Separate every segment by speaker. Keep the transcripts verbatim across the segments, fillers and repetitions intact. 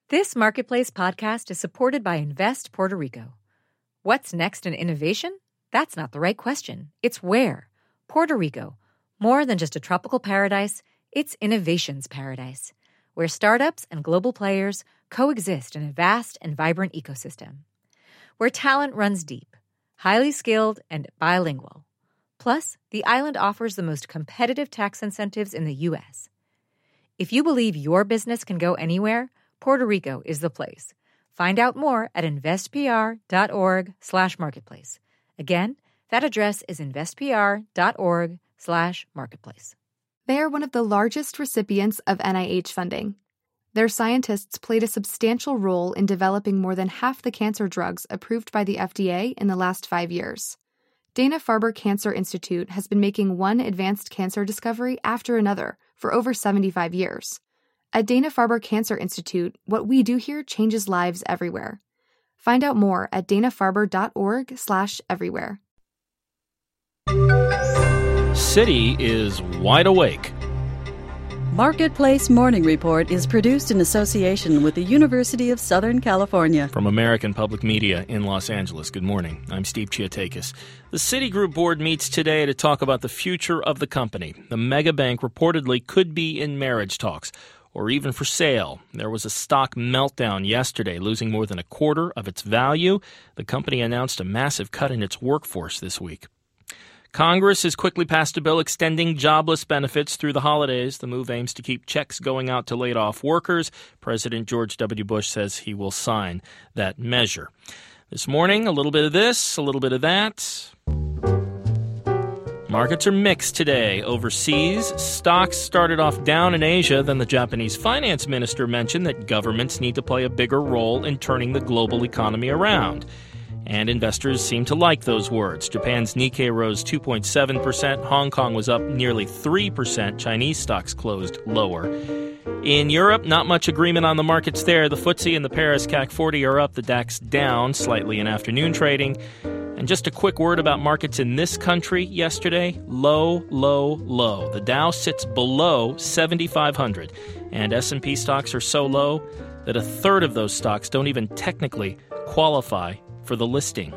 Speaker 1: This Marketplace podcast is supported by Invest Puerto Rico. What's next in innovation? That's not the right question. It's where. Puerto Rico. More than just a tropical paradise, it's innovation's paradise, where startups and global players coexist in a vast and vibrant ecosystem. Where talent runs deep, highly skilled, and bilingual. Plus, the island offers the most competitive tax incentives in the U S. If you believe your business can go anywhere, Puerto Rico is the place. Find out more at investpr.org slash marketplace. Again, that address is investpr.org slash marketplace.
Speaker 2: They are one of the largest recipients of N I H funding. Their scientists played a substantial role in developing more than half the cancer drugs approved by the F D A in the last five years. Dana-Farber Cancer Institute has been making one advanced cancer discovery after another for over seventy-five years. At Dana-Farber Cancer Institute, what we do here changes lives everywhere. Find out more at danafarber.org slash everywhere.
Speaker 3: Citi is wide awake.
Speaker 4: Marketplace Morning Report is produced in association with the University of Southern California.
Speaker 3: From American Public Media in Los Angeles, good morning. I'm Steve Chiatakis. The Citigroup board meets today to talk about the future of the company. The mega bank reportedly could be in marriage talks, or even for sale. There was a stock meltdown yesterday, losing more than a quarter of its value. The company announced a massive cut in its workforce this week. Congress has quickly passed a bill extending jobless benefits through the holidays. The move aims to keep checks going out to laid-off workers. President George W. Bush says he will sign that measure. This morning, a little bit of this, a little bit of that. Markets are mixed today. Overseas, stocks started off down in Asia. Then the Japanese finance minister mentioned that governments need to play a bigger role in turning the global economy around. And investors seem to like those words. Japan's Nikkei rose two point seven percent. Hong Kong was up nearly three percent. Chinese stocks closed lower. In Europe, not much agreement on the markets there. The F T S E and the Paris C A C forty are up. The DAX down slightly in afternoon trading. And just a quick word about markets in this country yesterday. Low, low, low. The Dow sits below seventy-five hundred. And S and P stocks are so low that a third of those stocks don't even technically qualify for the listing.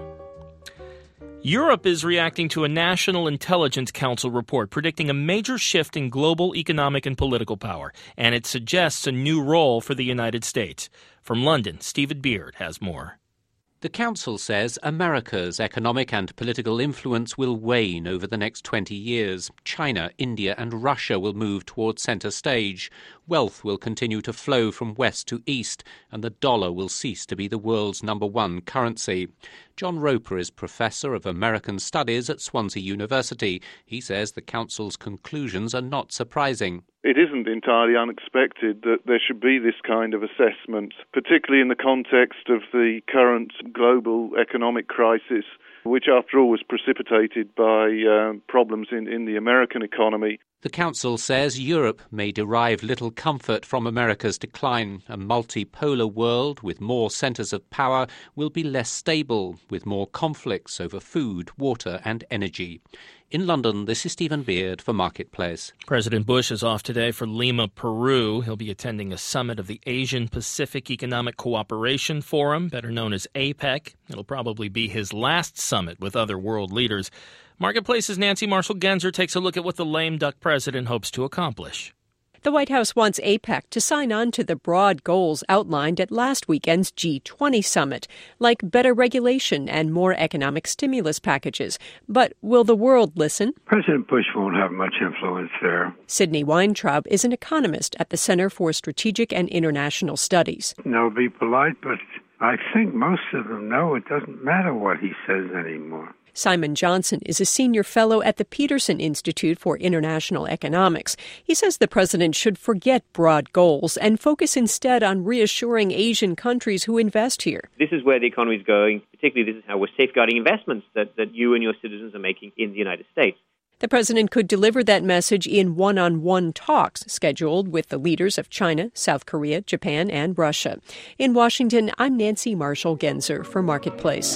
Speaker 3: Europe is reacting to a National Intelligence Council report predicting a major shift in global economic and political power, and it suggests a new role for the United States. From London, Stephen Beard has more.
Speaker 5: The Council says America's economic and political influence will wane over the next twenty years. China, India and Russia will move towards centre stage. Wealth will continue to flow from west to east, and the dollar will cease to be the world's number one currency. John Roper is Professor of American Studies at Swansea University. He says the Council's conclusions are not surprising.
Speaker 6: It isn't entirely unexpected that there should be this kind of assessment, particularly in the context of the current global economic crisis, which after all was precipitated by uh, problems in, in the American economy.
Speaker 5: The Council says Europe may derive little comfort from America's decline. A multipolar world with more centres of power will be less stable, with more conflicts over food, water and energy. In London, this is Stephen Beard for Marketplace.
Speaker 3: President Bush is off today for Lima, Peru. He'll be attending a summit of the Asian Pacific Economic Cooperation Forum, better known as APEC. It'll probably be his last summit with other world leaders. Marketplace's Nancy Marshall-Genzer takes a look at what the lame duck president hopes to accomplish.
Speaker 7: The White House wants APEC to sign on to the broad goals outlined at last weekend's G twenty summit, like better regulation and more economic stimulus packages. But will the world listen?
Speaker 8: President Bush won't have much influence there.
Speaker 7: Sidney Weintraub is an economist at the Center for Strategic and International Studies.
Speaker 8: They'll be polite, but I think most of them know it doesn't matter what he says anymore.
Speaker 7: Simon Johnson is a senior fellow at the Peterson Institute for International Economics. He says the president should forget broad goals and focus instead on reassuring Asian countries who invest here.
Speaker 9: This is where the economy is going. Particularly, this is how we're safeguarding investments that, that you and your citizens are making in the United States.
Speaker 7: The president could deliver that message in one-on-one talks scheduled with the leaders of China, South Korea, Japan, and Russia. In Washington, I'm Nancy Marshall-Genzer for Marketplace.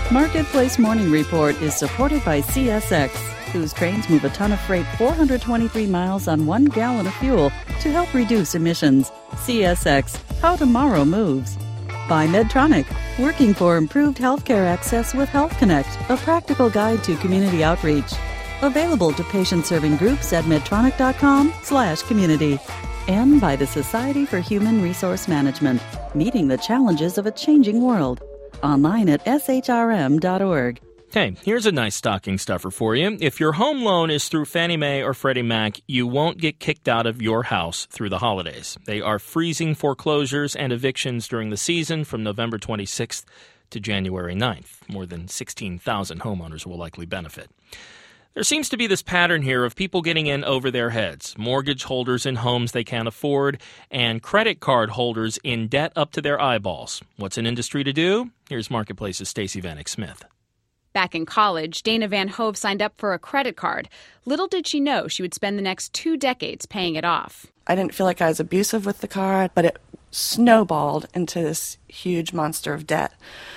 Speaker 4: Marketplace Morning Report is supported by C S X, whose trains move a ton of freight four hundred twenty-three miles on one gallon of fuel to help reduce emissions. C S X, how tomorrow moves. By Medtronic, working for improved healthcare access with Health Connect, a practical guide to community outreach. Available to patient-serving groups at medtronic.com slash community. And by the Society for Human Resource Management, meeting the challenges of a changing world. Online at s h r m dot org.
Speaker 3: Hey, here's a nice stocking stuffer for you. If your home loan is through Fannie Mae or Freddie Mac, you won't get kicked out of your house through the holidays. They are freezing foreclosures and evictions during the season from November twenty-sixth to January ninth. More than sixteen thousand homeowners will likely benefit. There seems to be this pattern here of people getting in over their heads, mortgage holders in homes they can't afford, and credit card holders in debt up to their eyeballs. What's an industry to do? Here's Marketplace's Stacey Vanek Smith.
Speaker 10: Back in college, Dana Van Hove signed up for a credit card. Little did she know she would spend the next two decades paying it off.
Speaker 11: I didn't feel like I was abusive with the card, but it snowballed into this huge monster of debt,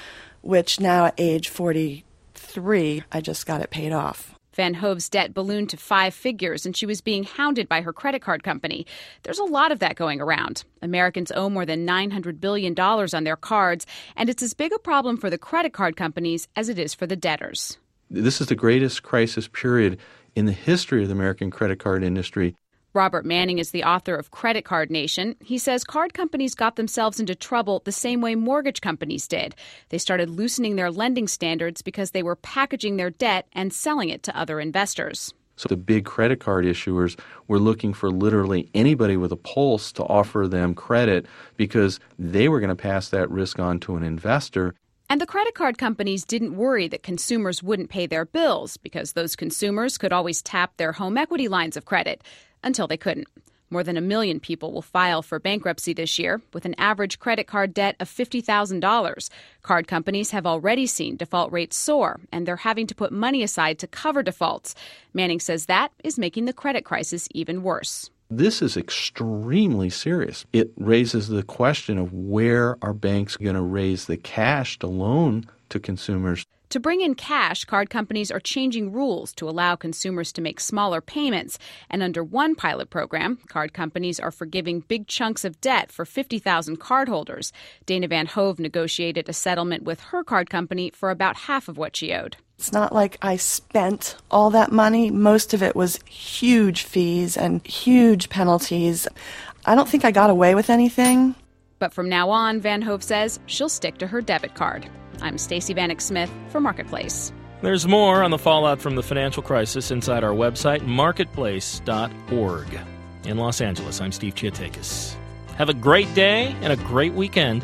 Speaker 11: which now at age forty-three, I just got it paid off.
Speaker 10: Van Hove's debt ballooned to five figures, and she was being hounded by her credit card company. There's a lot of that going around. Americans owe more than nine hundred billion dollars on their cards, and it's as big a problem for the credit card companies as it is for the debtors.
Speaker 12: This is the greatest crisis period in the history of the American credit card industry.
Speaker 10: Robert Manning is the author of Credit Card Nation. He says card companies got themselves into trouble the same way mortgage companies did. They started loosening their lending standards because they were packaging their debt and selling it to other investors.
Speaker 12: So the big credit card issuers were looking for literally anybody with a pulse to offer them credit because they were going to pass that risk on to an investor.
Speaker 10: And the credit card companies didn't worry that consumers wouldn't pay their bills because those consumers could always tap their home equity lines of credit. Until they couldn't. More than a million people will file for bankruptcy this year, with an average credit card debt of fifty thousand dollars. Card companies have already seen default rates soar, and they're having to put money aside to cover defaults. Manning says that is making the credit crisis even worse.
Speaker 12: This is extremely serious. It raises the question of where are banks going to raise the cash to loan to consumers.
Speaker 10: To bring in cash, card companies are changing rules to allow consumers to make smaller payments. And under one pilot program, card companies are forgiving big chunks of debt for fifty thousand cardholders. Dana Van Hove negotiated a settlement with her card company for about half of what she owed.
Speaker 11: It's not like I spent all that money. Most of it was huge fees and huge penalties. I don't think I got away with anything.
Speaker 10: But from now on, Van Hove says she'll stick to her debit card. I'm Stacey Vanek Smith for Marketplace.
Speaker 3: There's more on the fallout from the financial crisis inside our website, marketplace dot org. In Los Angeles, I'm Steve Chiatakis. Have a great day and a great weekend.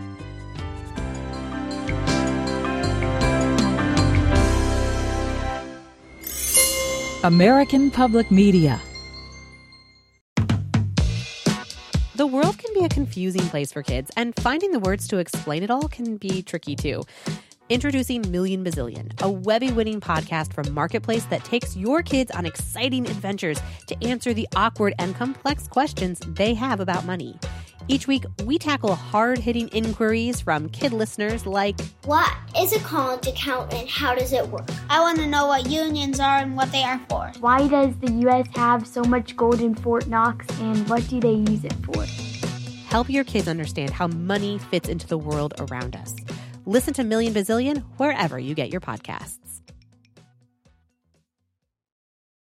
Speaker 13: American Public Media.
Speaker 14: The world can be a confusing place for kids, and finding the words to explain it all can be tricky too. Introducing Million Bazillion, a Webby-winning podcast from Marketplace that takes your kids on exciting adventures to answer the awkward and complex questions they have about money. Each week, we tackle hard-hitting inquiries from kid listeners like,
Speaker 15: what is a college account and how does it work? I want to know what unions are and what they are for.
Speaker 16: Why does the U S have so much gold in Fort Knox and what do they use it for?
Speaker 14: Help your kids understand how money fits into the world around us. Listen to Million Bazillion wherever you get your podcasts.